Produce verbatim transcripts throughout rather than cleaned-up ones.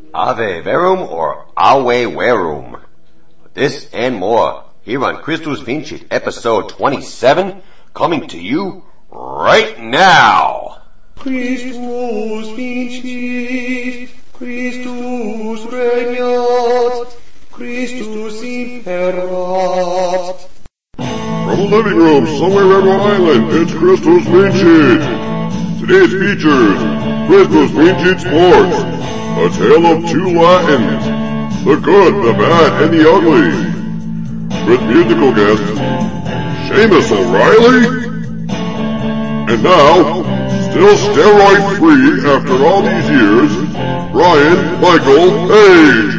Ave Verum or Ave Verum. This and more here on Christus Vincit, episode twenty-seven, coming to you right now. Christus Vincit, Christus regnat, Christus imperat. From the living room somewhere on Rhode Island, it's Christus Vincit. Today's features, Christus Vincit Sports, a tale of two Latins, the good, the bad, and the ugly. With musical guests, Seamus O'Reilly, and now, still steroid-free after all these years, Brian Michael Page.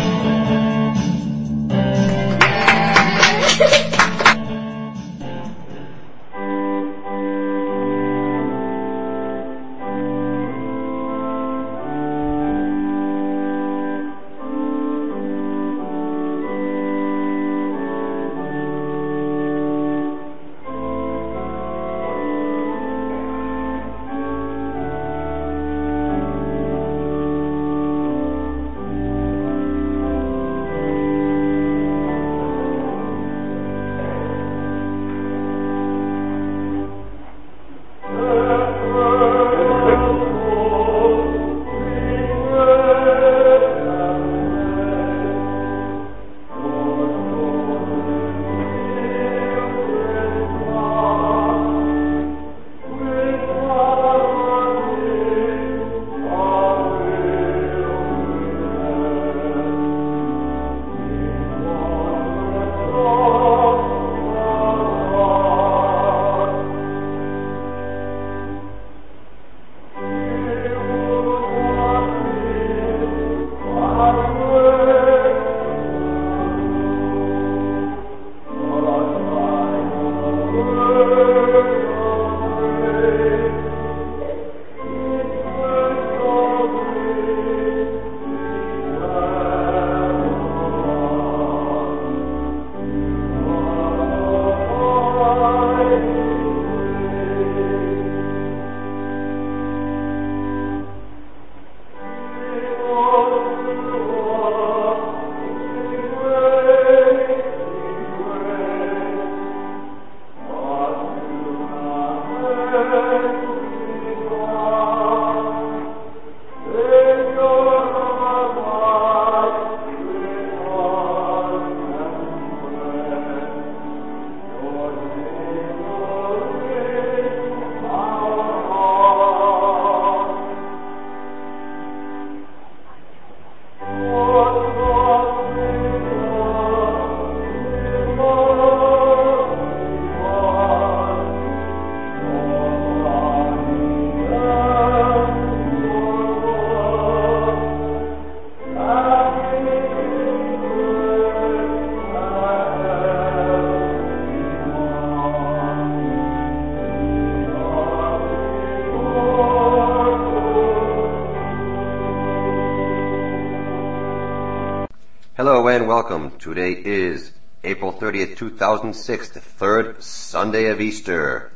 Hello and welcome. Today is April thirtieth, two thousand six, the third Sunday of Easter.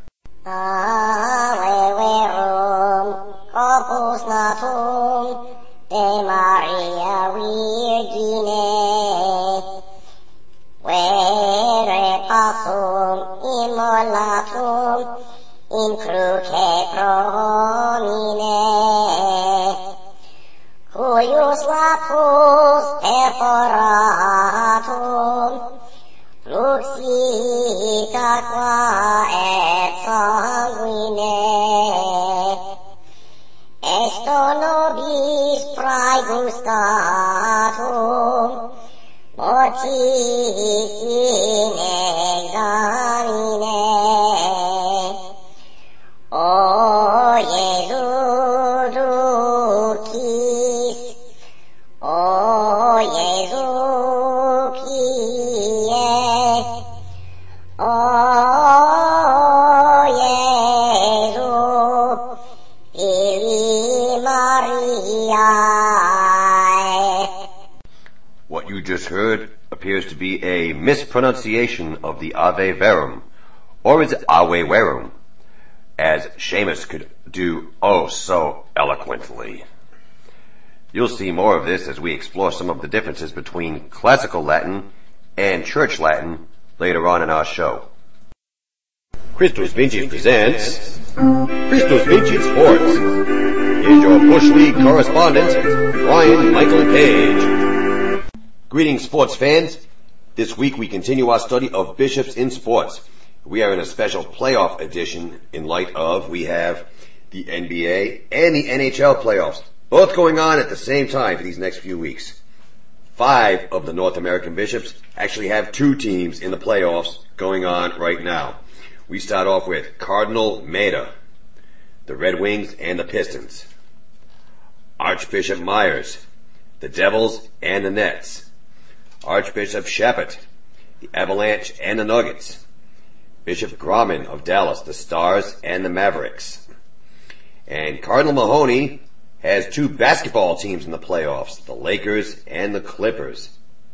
Ave Verum, Corpus Natum, de Maria Virgine, vere passum immolatum, in cruce promine, cuius lapus perforatum, fluxit aqua et sanguine, esto nobis praegustatum, mortis in examine. O Iesu ducis, O Iesu kie, O Iesu Filii Mariae. What you just heard appears to be a mispronunciation of the Ave Verum, or is it Ave Verum, as Seamus could do oh so eloquently. You'll see more of this as we explore some of the differences between classical Latin and church Latin later on in our show. Christus Vincit presents Christus Vincit Sports. Here's your Bush League correspondent, Ryan Michael Page. Greetings, sports fans. This week we continue our study of bishops in sports. We are in a special playoff edition in light of we have the N B A and the N H L playoffs, both going on at the same time for these next few weeks. Five of the North American bishops actually have two teams in the playoffs going on right now. We start off with Cardinal Maida, the Red Wings and the Pistons. Archbishop Myers, the Devils and the Nets. Archbishop Shepard, the Avalanche and the Nuggets. Bishop Grauman of Dallas, the Stars and the Mavericks. And Cardinal Mahoney has two basketball teams in the playoffs, the Lakers and the Clippers.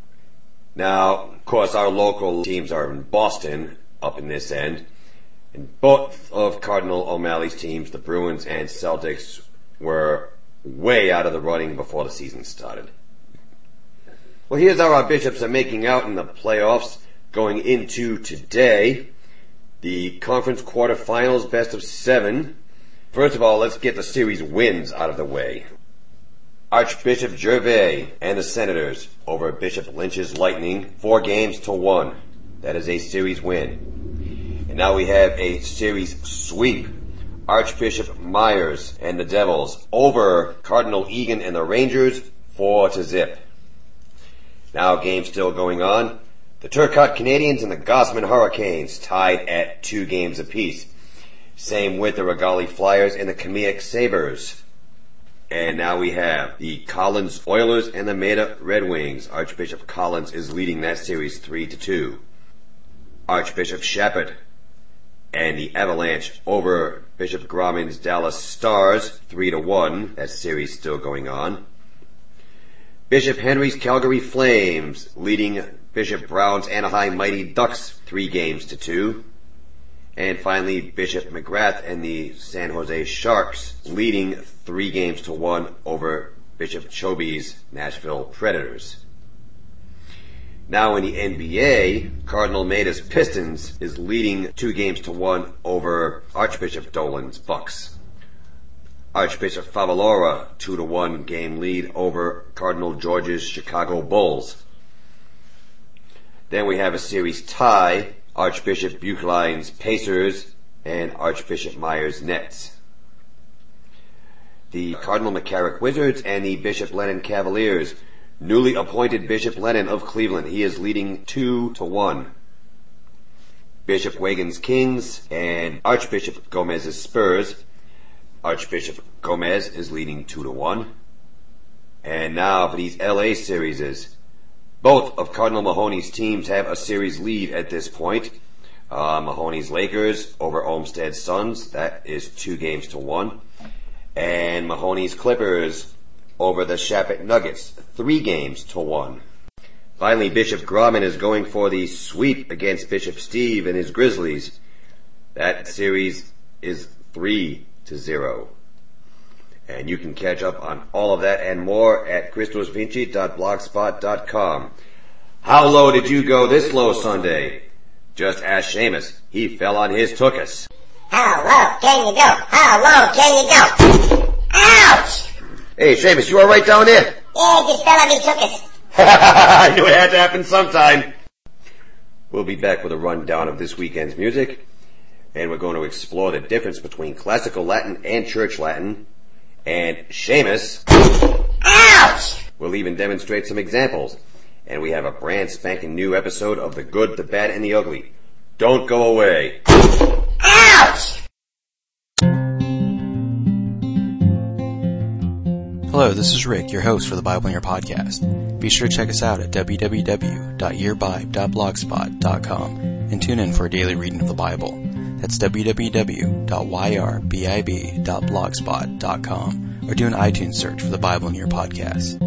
Now, of course, our local teams are in Boston, up in this end. And both of Cardinal O'Malley's teams, the Bruins and Celtics, were way out of the running before the season started. Well, here's how our bishops are making out in the playoffs going into today. The conference quarterfinals, best of seven. First of all, let's get the series wins out of the way. Archbishop Gervais and the Senators over Bishop Lynch's Lightning, four games to one. That is a series win. And now we have a series sweep. Archbishop Myers and the Devils over Cardinal Egan and the Rangers, four to zip. Now game still going on. The Turcotte Canadians and the Gossman Hurricanes tied at two games apiece. Same with the Regali Flyers and the Kamiak Sabres. And now we have the Collins Oilers and the Maida Red Wings. Archbishop Collins is leading that series three to two. Archbishop Shepard and the Avalanche over Bishop Grauman's Dallas Stars, three to one. That series still going on. Bishop Henry's Calgary Flames leading Bishop Brown's Anaheim Mighty Ducks, three games to two. And finally, Bishop McGrath and the San Jose Sharks leading three games to one over Bishop Choby's Nashville Predators. Now in the N B A, Cardinal Maida's Pistons is leading two games to one over Archbishop Dolan's Bucks. Archbishop Favalora, two to one game lead over Cardinal George's Chicago Bulls. Then we have a series tie, Archbishop Buchline's Pacers and Archbishop Myers Nets. The Cardinal McCarrick Wizards and the Bishop Lennon Cavaliers. Newly appointed Bishop Lennon of Cleveland. He is leading two to one. Bishop Wagon's Kings and Archbishop Gomez's Spurs. Archbishop Gomez is leading two to one. And now for these L A series. Both of Cardinal Mahoney's teams have a series lead at this point. Uh, Mahoney's Lakers over Olmsted's Suns. That is two games to one. And Mahoney's Clippers over the Shapit Nuggets, three games to one. Finally, Bishop Grauman is going for the sweep against Bishop Steve and his Grizzlies. That series is three to zero. And you can catch up on all of that and more at christos vincit dot blogspot dot com. How low did you go this low Sunday? Just ask Seamus. He fell on his tuchus. How low can you go? How low can you go? Ouch! Hey, Seamus, you all right down there? Yeah, I just fell on me tuchus. I knew it had to happen sometime. We'll be back with a rundown of this weekend's music, and we're going to explore the difference between classical Latin and church Latin. And Seamus, ouch! We'll even demonstrate some examples. And we have a brand spanking new episode of The Good, the Bad, and the Ugly. Don't go away. Ouch! Hello, this is Rick, your host for the Bible in Your Podcast. Be sure to check us out at w w w dot yearbible dot blogspot dot com and tune in for a daily reading of the Bible. That's w w w dot yearbible dot blogspot dot com or do an iTunes search for the Bible in Your Podcast.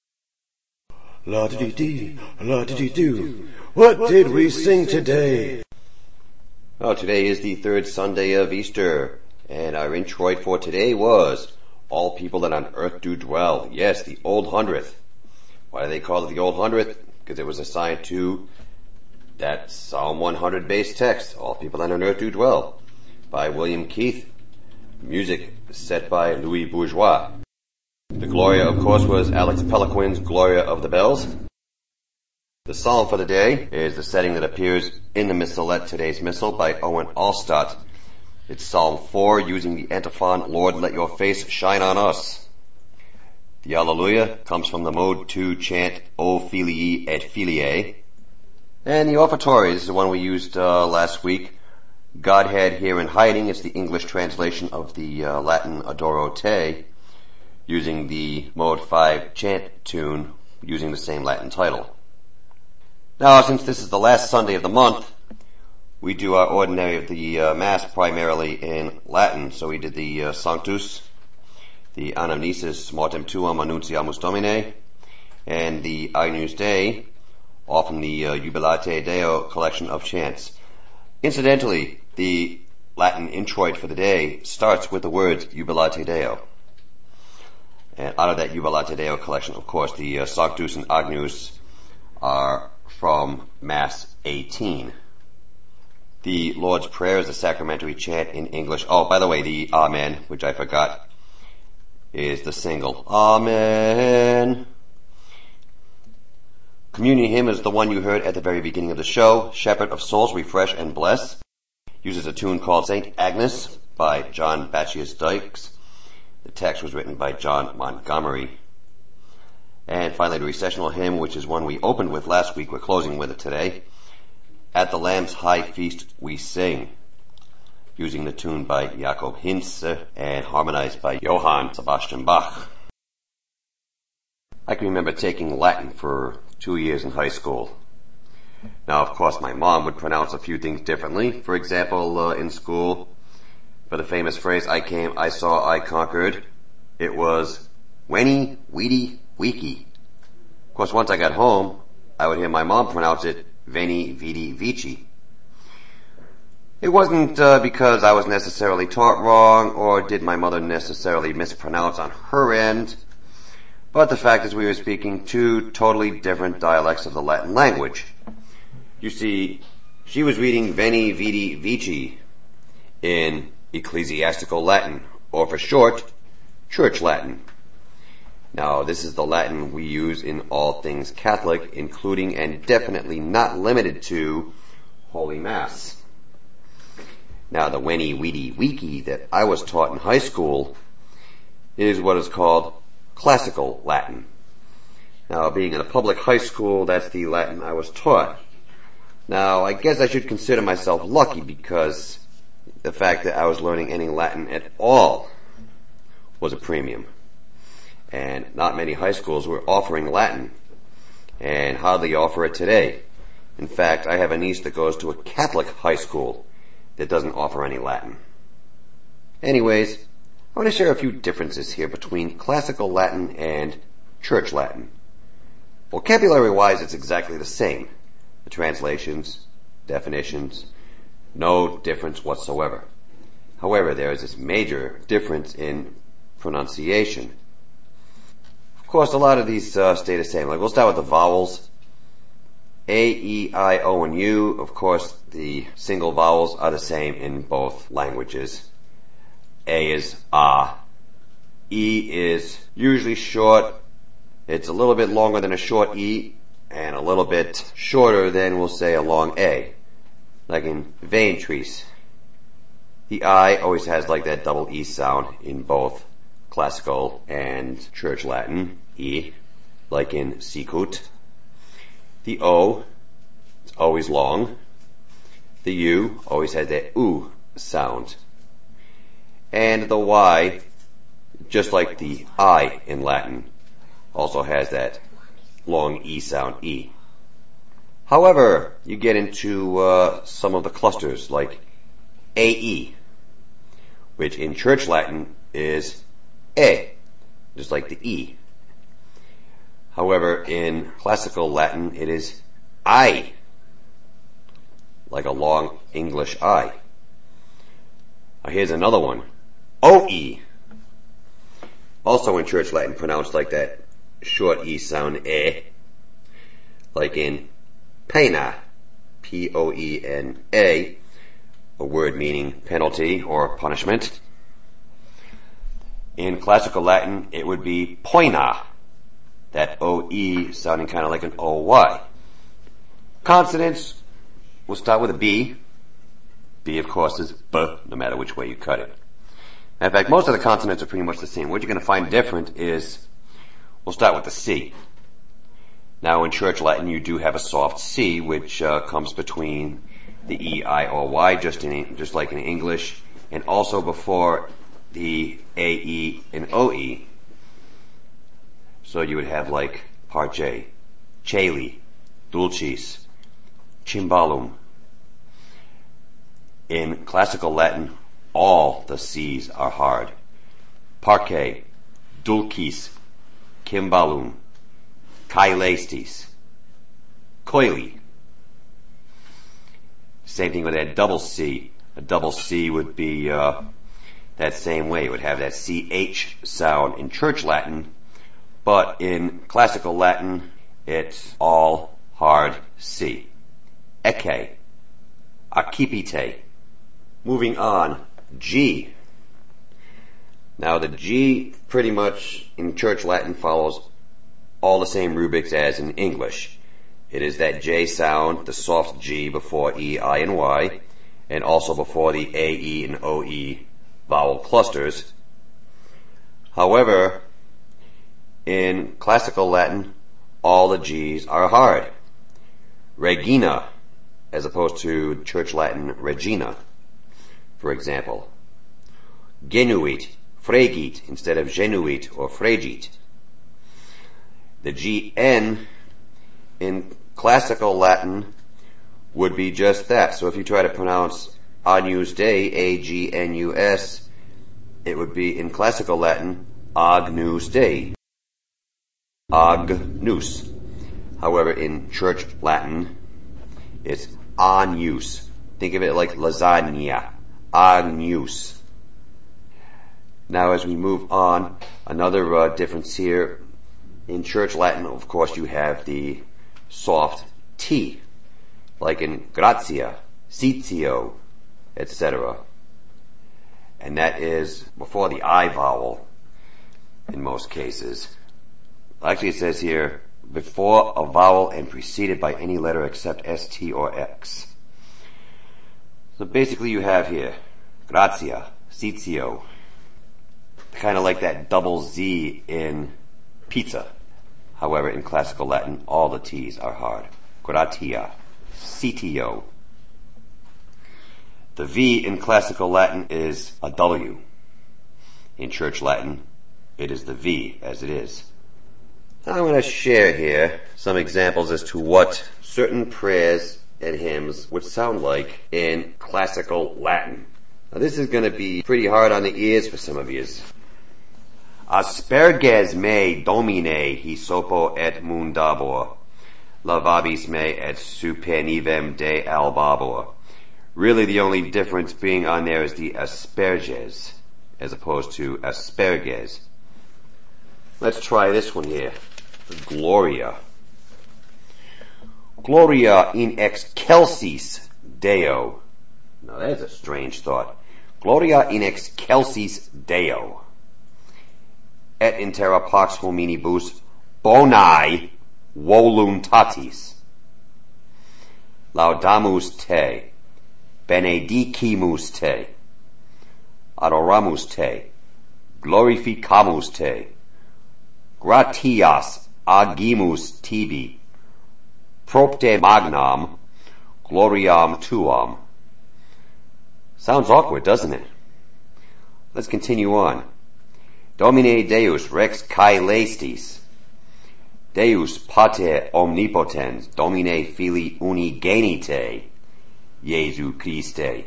La-di-di-di, la-di-di-do. What did we sing today? Well, today is the third Sunday of Easter, and our introit for today was All People That on Earth Do Dwell. Yes, the Old Hundredth. Why do they call it the Old Hundredth? Because it was assigned to that Psalm one hundred base text, All People That on Earth Do Dwell, by William Keith. Music set by Louis Bourgeois. The Gloria, of course, was Alex Peliquin's Gloria of the Bells. The psalm for the day is the setting that appears in the Missalette, today's Missal, by Owen Allstott. It's Psalm four, using the antiphon, Lord, let your face shine on us. The Alleluia comes from the Mode two chant, O Filii et Filiae. And the offertory is the one we used uh, last week. Godhead here in hiding is the English translation of the uh, Latin Adoro Te, using the Mode five chant tune, using the same Latin title. Now, since this is the last Sunday of the month, we do our ordinary of the uh, Mass primarily in Latin. So we did the uh, Sanctus, the Anamnesis Mortem Tuum Annunciamus Domine, and the Agnus Dei, all from the uh, Jubilate Deo collection of chants. Incidentally, the Latin introit for the day starts with the words Jubilate Deo. And out of that Jubilate Deo collection, of course, the uh, Sanctus and Agnus are from Mass eighteen. The Lord's Prayer is a sacramentary chant in English. Oh, by the way, the Amen, which I forgot, is the single. Amen. Communion hymn is the one you heard at the very beginning of the show. Shepherd of Souls, Refresh and Bless. Uses a tune called Saint Agnes by John Batchius Dykes. The text was written by John Montgomery. And finally, the recessional hymn, which is one we opened with last week. We're closing with it today. At the Lamb's High Feast We Sing, using the tune by Jakob Hinze and harmonized by Johann Sebastian Bach. I can remember taking Latin for two years in high school. Now, of course, my mom would pronounce a few things differently. For example, uh, in school, for the famous phrase, I came, I saw, I conquered, it was Weni, Weedy, Weeki. Of course, once I got home, I would hear my mom pronounce it Veni, Vidi, Vici. It wasn't uh, because I was necessarily taught wrong, or did my mother necessarily mispronounce on her end, but the fact is we were speaking two totally different dialects of the Latin language. You see, she was reading Veni, Vidi, Vici in ecclesiastical Latin, or for short, Church Latin. Now, this is the Latin we use in all things Catholic, including and definitely not limited to Holy Mass. Now, the Weni, Weedy, Weeki that I was taught in high school is what is called Classical Latin. Now, being in a public high school, that's the Latin I was taught. Now, I guess I should consider myself lucky because the fact that I was learning any Latin at all was a premium. And not many high schools were offering Latin, and hardly offer it today. In fact, I have a niece that goes to a Catholic high school that doesn't offer any Latin. Anyways, I want to share a few differences here between classical Latin and Church Latin. Vocabulary-wise, it's exactly the same. The translations, definitions, no difference whatsoever. However, there is this major difference in pronunciation. Of course, a lot of these uh, stay the same. Like, we'll start with the vowels. A, E, I, O, and U. Of course, the single vowels are the same in both languages. A is ah. E is usually short. It's a little bit longer than a short E, and a little bit shorter than, we'll say, a long A. Like in Ventris. The I always has like that double E sound in both Classical and Church Latin, E, like in Sicut. The O, it's always long. The U always has that U sound. And the Y, just like the I in Latin, also has that long E sound, E. However, you get into uh, some of the clusters, like A E, which in Church Latin is E, just like the E. However, in Classical Latin, it is I. like a long English I. Now here's another one. O-E. Also in Church Latin pronounced like that short E sound, eh. Like in pena, P O E N A, a word meaning penalty or punishment. In classical Latin, it would be poena, that O-E sounding kind of like an O-Y. Consonants will start with a B. B, of course, is B, no matter which way you cut it. In fact, most of the consonants are pretty much the same. What you're going to find different is, we'll start with the C. Now, in Church Latin, you do have a soft C, which uh, comes between the E, I, or Y, just in just like in English, and also before the A, E, and O, E. So you would have like parce, celi, dulcis, cymbalum. In classical Latin, all the C's are hard. Parce, dulcis, cymbalum, caelestis, coeli. Same thing with that double C. A double C would be uh, that same way. It would have that C H sound in Church Latin, but in classical Latin, it's all hard C. Ecce, accipite. Moving on, G. Now the G pretty much in Church Latin follows all the same rubrics as in English. It is that J sound, the soft G before E, I, and Y, and also before the A, E, and O, E vowel clusters. However, in classical Latin, all the G's are hard. Regina, as opposed to Church Latin Regina, for example. Genuit, fregit, instead of genuit or fregit. The G N in classical Latin would be just that. So if you try to pronounce Agnus Dei, A G N U S, it would be in classical Latin Agnus Dei. Agnus. However, in Church Latin, it's Agnus. Think of it like lasagna. Agnus. Now as we move on, another uh, difference here. In Church Latin, of course, you have the soft T, like in gratia, sitio, et cetera. And that is before the I vowel in most cases. Actually, it says here, before a vowel and preceded by any letter except S T or X. So basically you have here, gratia, sitio, kind of like that double Z in pizza. However, in classical Latin, all the T's are hard. Gratia, sitio. The V in classical Latin is a W. In Church Latin, it is the V as it is. I'm going to share here some examples as to what certain prayers and hymns would sound like in classical Latin. Now this is going to be pretty hard on the ears for some of you. Asperges me domine hysopo et mundabor, lavabis me et supenivem de albabor. Really the only difference being on there is the asperges, as opposed to asperges. Let's try this one here. Gloria. Gloria in excelsis Deo. Now that's a strange thought. Gloria in excelsis Deo. Et in terra pax hominibus boni voluntatis. Laudamus te, benedicimus te, adoramus te, glorificamus te, gratias agimus tibi, propte magnam, gloriam tuam. Sounds awkward, doesn't it? Let's continue on. Domine Deus rex caelestis, Deus pater omnipotens, Domine Filii unigenite, Jesu Christe.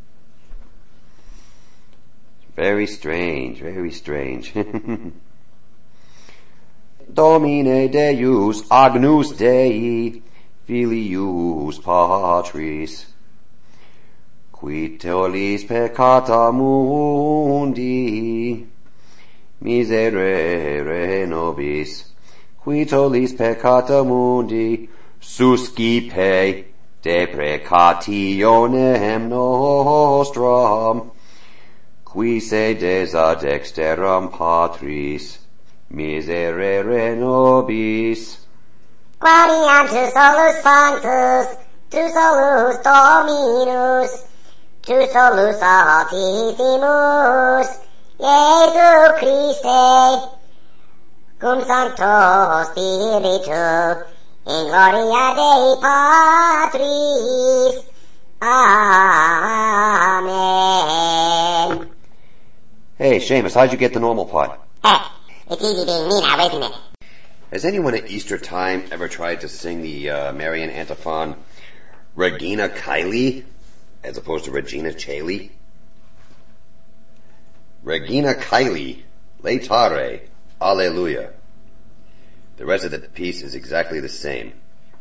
Very strange, very strange. Domine Deus agnus Dei, Filius Patris. qui tollis peccata mundi, miserere nobis, qui tollis peccata mundi, suscipe deprecationem nostram, qui sedes ad dexteram Patris, miserere nobis. Gloriam tu solus sanctus, tu solus Dominus, tu solus altissimus, Iesu Christe, cum Sancto Spiritu, in gloria Dei Patris. Amen. Hey, Seamus, how'd you get the normal part? Heck, it's easy being me now, isn't it? Has anyone at Easter time ever tried to sing the uh, Marian antiphon Regina Caeli as opposed to Regina Caeli? Regina Caeli, laetare, alleluia. The rest of the piece is exactly the same.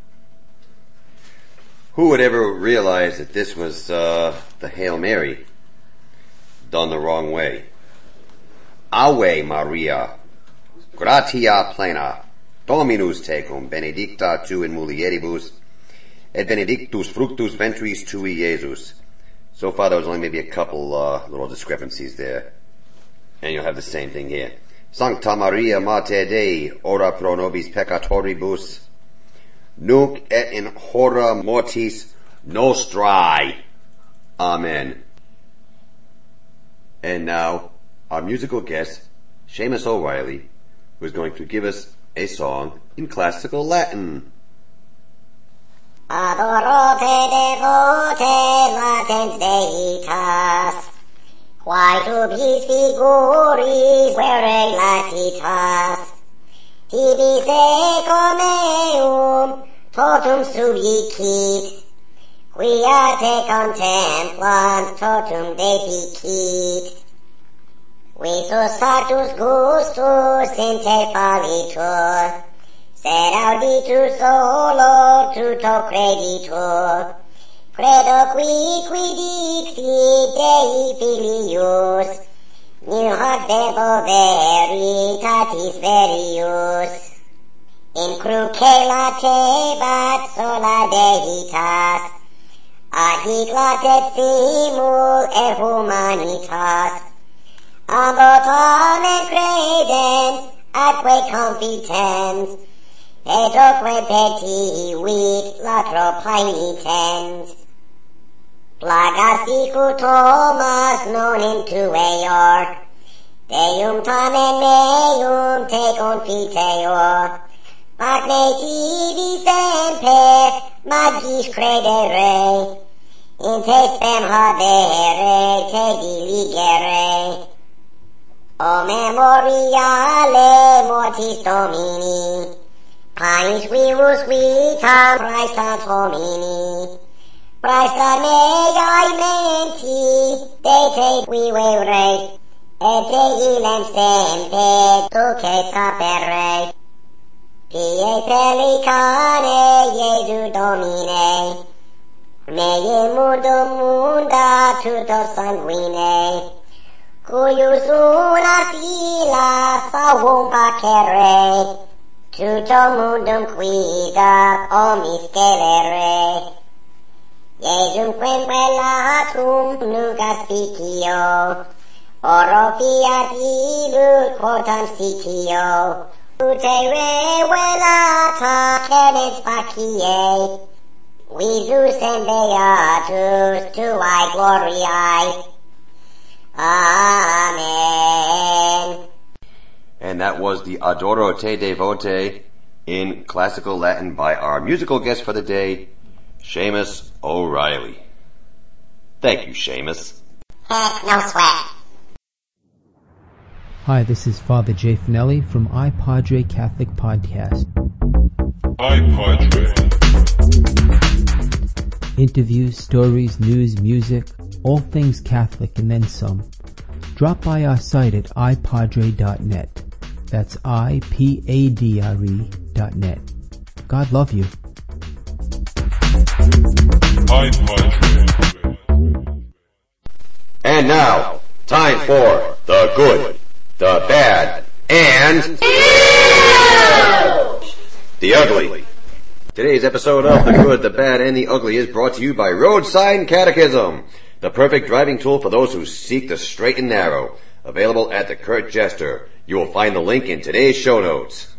Who would ever realize that this was uh, the Hail Mary done the wrong way? Ave Maria, gratia plena, Dominus tecum, benedicta tu in mulieribus, et benedictus fructus ventris tui, Iesus. So far, there was only maybe a couple uh, little discrepancies there. And you'll have the same thing here. Sancta Maria Mater Dei, ora pro nobis peccatoribus, nunc et in hora mortis nostrae. Amen. And now, our musical guest, Seamus O'Reilly, who is going to give us a song in classical Latin. Adoro te devote latens deitas, quae tubis figuris vere latitas, tibi secum eum totum subjicit, quia te contemplant totum depicit. Visus factus gustus interpallitur, sed auditus solo tuto creditur. Credo qui qui dixit Dei filius, nil hoc debo veritatis verius. In cruce latebat sola deitas, ad hic latet simul et humanitas. Ambo tamen credens, atque confitens, pedoque petivit latro paenitens. Plagas sicu Thomas non intueor, Deum tamen meum te confiteor, Magne tibi semper magis credere, in te spem habere te diligere. O memoriale mortis Domini, Panis vivus vitam praestat homini, praestat meae menti, de te vivere, et de ilem semper duce sapere. Pie pelicane Iesu Domine, mei mundum munda tuto sanguine, cuius una fila salvum facere, tuto mundum quida omnis scelere. Iesum quem relatum nunc aspicio, oro fiat illud quotam sicio, ute revelata cadens facie, visus and beatus tuae gloriae. Amen. And that was the Adoro te devote in classical Latin by our musical guest for the day, Seamus O'Reilly. Thank you, Seamus. Heck, no sweat. Hi, this is Father Jay Finelli from iPadre Catholic Podcast. iPadre. Interviews, stories, news, music, all things Catholic and then some. Drop by our site at i padre dot net. That's I P A D R E dot net. God love you. iPadre. And now, time for the good, the bad, and the ugly. Today's episode of The Good, the Bad, and the Ugly is brought to you by Roadside Catechism, the perfect driving tool for those who seek the straight and narrow. Available at the Kurt Jester. You will find the link in today's show notes.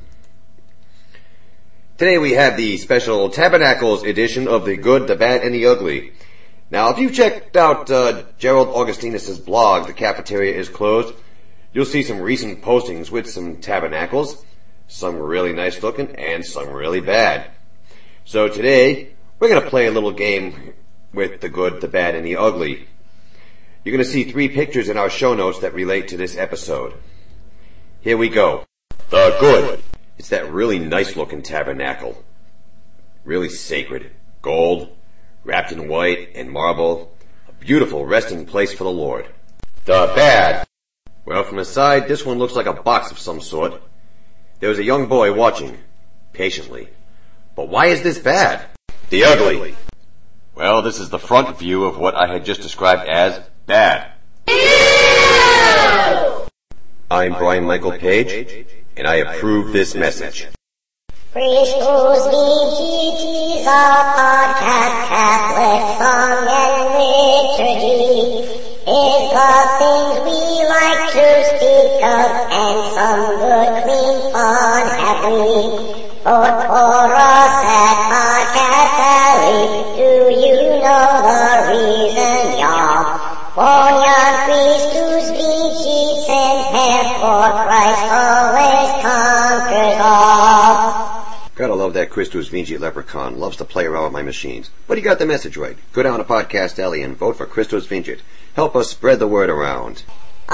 Today we have the special Tabernacles edition of The Good, the Bad, and the Ugly. Now, if you've checked out uh, Gerald Augustinus' blog, The Cafeteria is Closed, you'll see some recent postings with some tabernacles, some really nice looking, and some really bad. So today, we're going to play a little game with the good, the bad, and the ugly. You're going to see three pictures in our show notes that relate to this episode. Here we go. The good. It's that really nice looking tabernacle. Really sacred. Gold, wrapped in white and marble. A beautiful resting place for the Lord. The bad. Well, from the side, this one looks like a box of some sort. There was a young boy watching, patiently. But why is this bad? The ugly. Well, this is the front view of what I had just described as bad. I'm Brian Michael Page, and I approve this message. Christus Vincit is our podcast, Catholic song and liturgy. It's the things we like to speak of, and some good, clean fun happening. Vote for us at Podcast Alley. Do you know the reason, y'all? Bonum Christus Vincit semper, for Christ always conquers all. Gotta love that Christus Vincit leprechaun. Loves to play around with my machines. But he got the message right. Go down to Podcast Alley and vote for Christus Vincit. Help us spread the word around.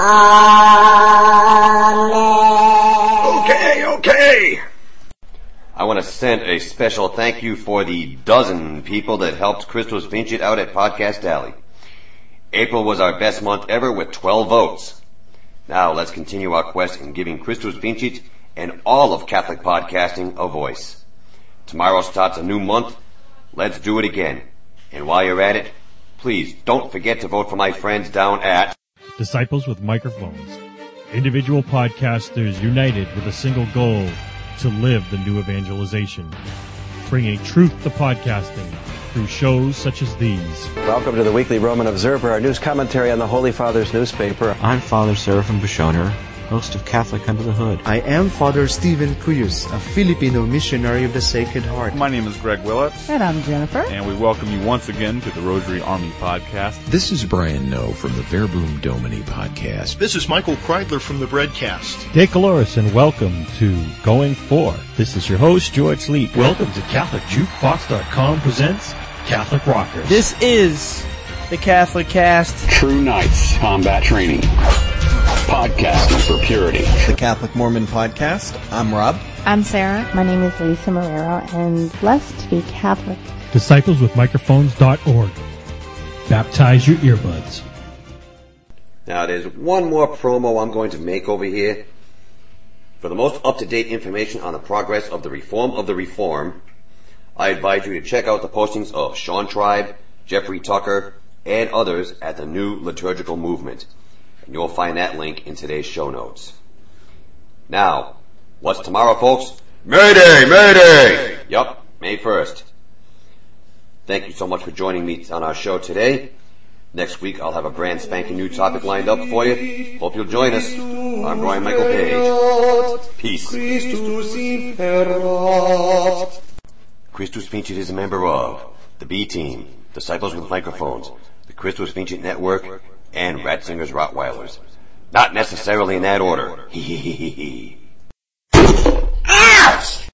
Amen. Okay, okay. I want to send a special thank you for the dozen people that helped Christus Vincit out at Podcast Alley. April was our best month ever with twelve votes. Now let's continue our quest in giving Christus Vincit and all of Catholic podcasting a voice. Tomorrow starts a new month. Let's do it again. And while you're at it, please don't forget to vote for my friends down at Disciples with Microphones. Individual podcasters united with a single goal to live the new evangelization. Bringing truth to podcasting through shows such as these. Welcome to the Weekly Roman Observer, our news commentary on the Holy Father's newspaper. I'm Father Seraphim Bishoner, host of Catholic Under the Hood. I am Father Stephen Cuyus, a Filipino missionary of the Sacred Heart. My name is Greg Willett. And I'm Jennifer. And we welcome you once again to the Rosary Army Podcast. This is Brian Noe from the Verbum Domini Podcast. This is Michael Kreidler from the Breadcast. Dave Caloris, and welcome to Going Forth. This is your host, George Leet. Welcome to Catholic Jukebox dot com presents Catholic Rockers. This is the Catholic Cast. True Knights Combat Training. Podcasting for Purity. The Catholic Mormon Podcast. I'm Rob. I'm Sarah. My name is Lisa Marrero, and blessed to be Catholic. Disciples with Microphones dot org. Baptize your earbuds. Now there's one more promo I'm going to make over here. For the most up-to-date information on the progress of the reform of the reform, I advise you to check out the postings of Sean Tribe, Jeffrey Tucker, and others at the New Liturgical Movement. And you'll find that link in today's show notes. Now, what's tomorrow, folks? May Day! May Day! Yup, May first. Thank you so much for joining me on our show today. Next week I'll have a brand spanking new topic lined up for you. Hope you'll join us. I'm Brian Michael Page. Peace. Christus imperat. Christus Vincit is a member of the B-Team, Disciples with Microphones, the Christus Vincit Network, and Ratzingers Rottweilers. Not necessarily in that order. Hee hee hee hee hee.